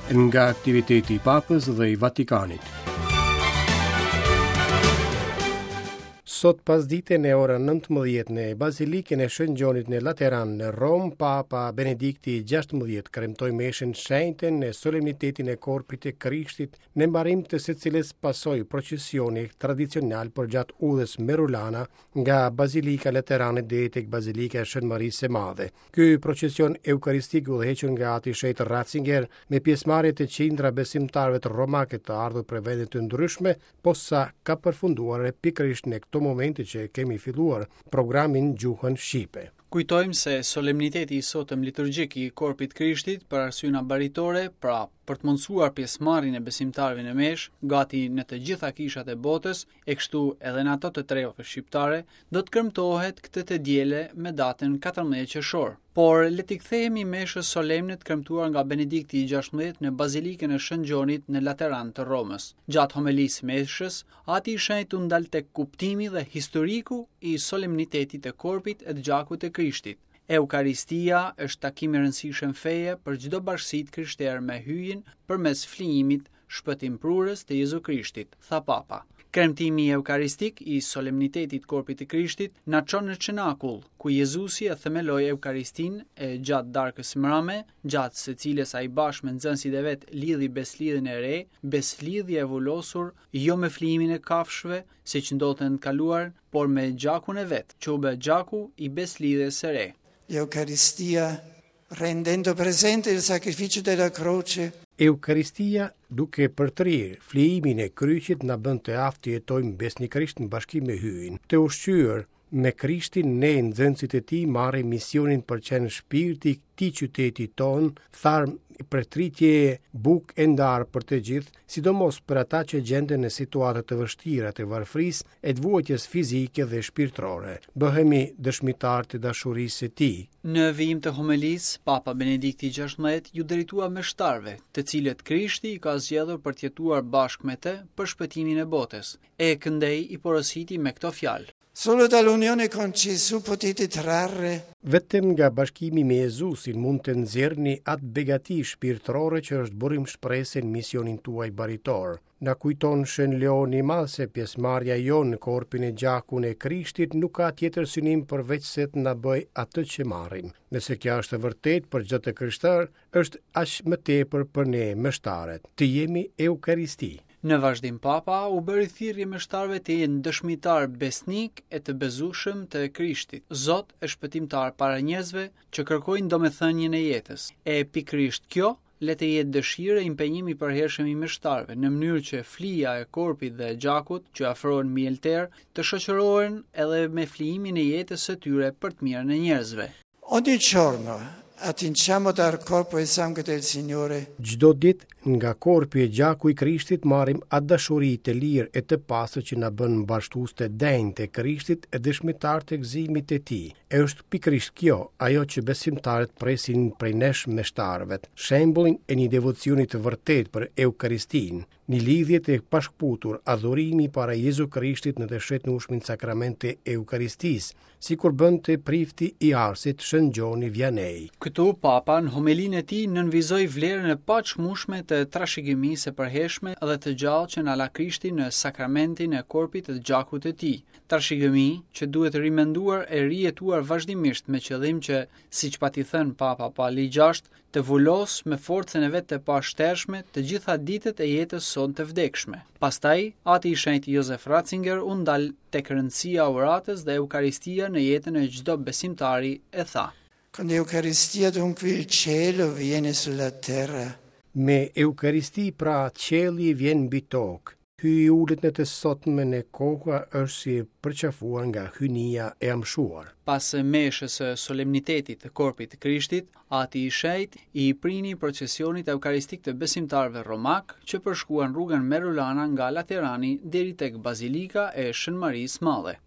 nga aktiviteti I Papës dhe I Vatikanit. Sot pasdite në ora 19 në Bazilikën e Shën Gjonit në Lateran në Rom, Papa Benedikti XVI kremtoi meshën shenjtë në solemnitetin e korpit të Krishtit në mbarim të secilës pasojë procesioni tradicional përgjatë udhës merulana nga Bazilika Laterane deri tek Bazilika e Shën Marisë së Madhe. Ky procesion eukaristik udhëhequr nga ati shet Ratzinger me pjesëmarrje të qindra besimtarëve të romake të ardhur prej vende të ndryshme, posa ka përfunduar pikërisht në këto momente që kemi filluar programin gjuhën shqipe. Kujtojmë se solemniteti I sotëm liturgjik I korpit Krishtit për arsye baritore, pra për të mundësuar pjesëmarrjen e besimtarëve në mesh, gati në të gjitha kishat e botës, e kështu edhe në ato të treve shqiptare, do të kremtohet këtë të diele me datën 14 qershor. Por le t'i kthehemi meshës solemne të kremtuar nga Benedikti XVI në Bazilikën e Shën Gjonit në Lateran të Romës. Gjatë homilisë meshës, ati I shenjtë u ndal tek kuptimi dhe historiku I solemnitetit të korpit e të gjakut të Krishtit. Eukaristia është takim I rëndësishëm feje për çdo bashkësi krishtere me hyjin përmes flijimit shpëtimprurës të Jezu Krishtit, tha Papa. Kremtimi eukaristik I solemnitetit korpit të Krishtit na çon në Çenakull, ku Jezusi e themeloi Eukaristin e gjatë darkës mrame, gjatë së cilës ai bashkë me nxënësit e vet lidhi beslidhjen e re, beslidhje e vullosur, jo me flijimin e kafshëve, siç ndodhte në të kaluar, por me gjakun e vet, që u bë gjaku I beslidhjes së re. L'Eucaristia, rendendo presente il sacrificio della croce. Eukaristia, duke përtrirë flijimin e kryqit, na bën të aftë të jetojmë besnikërisht në bashkim me hyjin. Të ushqyer me Krishtin, ne nxënësit e tij marrim misionin për qenë shpirti I këtij qyteti ton, tharm përtritje buk e ndarë për të gjithë, sidomos për ata që gjenden në situata të vështira të varfrisë e të vuajtjes fizike dhe shpirtërore. Bëhemi dëshmitar të dashurisë së tij. Në vijim të homilisë, Papa Benedikti XVI ju drejtua meshtarëve, të cilët Krishti I ka zgjedhur për të jetuar bashkë me të për shpëtimin e botës. E këndej I porositi me këto fjalë. Solo dall'unione con Gesù potete trarre. Vetëm nga bashkimi me Jezusin mund të nxjerrni atë begati shpirtërore që është burim shpresë në misionin tuaj baritor. Na kujton Shën Leoni I Madh se pjesëmarrja jonë në korpin e gjakun e Krishtit nuk ka tjetër synim përveç se të na bëj atë që marrim. Nëse kjo është e vërtet për çdo krishter, është aq më tepër për ne meshtarët. Të jemi Eukaristi. Në vazhdim Papa u bëri thirrje meshtarëve të jenë dëshmitar besnik e të bezueshëm të Krishtit, Zot e shpëtimtar para njerëzve që kërkojnë domethënien e jetës. E pikërisht kjo le të jetë dëshirë e impenjimi I përhershëm I meshtarëve, në mënyrë që flija e korpit dhe e gjakut që afrohen mielter të shoqërohen edhe me flijimin e jetës së tyre për të mirën e njerëzve. Ogni giorno attingiamo dal corpo e sangue del Signore. Çdo ditë nga korpi e gjaku I Krishtit marrim atë dashuri të lirë e të pastër që na bën mbashtues të denjtë të Krishtit e dëshmitar të gëzimit të tij. E është pikërisht kjo ajo që besimtarët presin prej nesh meshtarëve, shembullin e një devocioni të vërtet për Eukaristin, një lidhje të pashkputur, adhurimi para Jezu Krishtit në të shetnueshmin sakrament të Eukaristisë, sikur bën të prifti I arsit Shën Gjoni Vianej. Këtu Papa në homilinë e tij nënvizoi vlerën e pachmueshme të trashëgimisë së përhershme dhe të gjallë që na la Krishti në sakramentin e korpit të gjakut të tij. Trashëgimi që duhet rimenduar e rijetuar vazhdimisht me qëllim që, siç pati thënë Papa Pali VI, të vulos me forcën e vet të pashtershme të gjitha ditët e jetës sonë të vdekshme. Pastaj, ati I shenjtë Josef Ratzinger u ndal tek rëndësia e uratës dhe Eukaristia në jetën e çdo besimtari e tha. Con l'Eucaristia dunque il cielo viene sulla terra. Me Eukaristi pra qielli vjen mbi tokë. Hyj ulet në të sotmen e koha është si përqafuar nga hynia e amshuar. Pas meshës së solemnitetit të korpit të Krishtit, ati I shenjtë I prini procesionit eukaristik të besimtarëve romak që përshkuan rrugën Merulana nga Laterani deri tek Bazilika e Shën Marisë Madhe.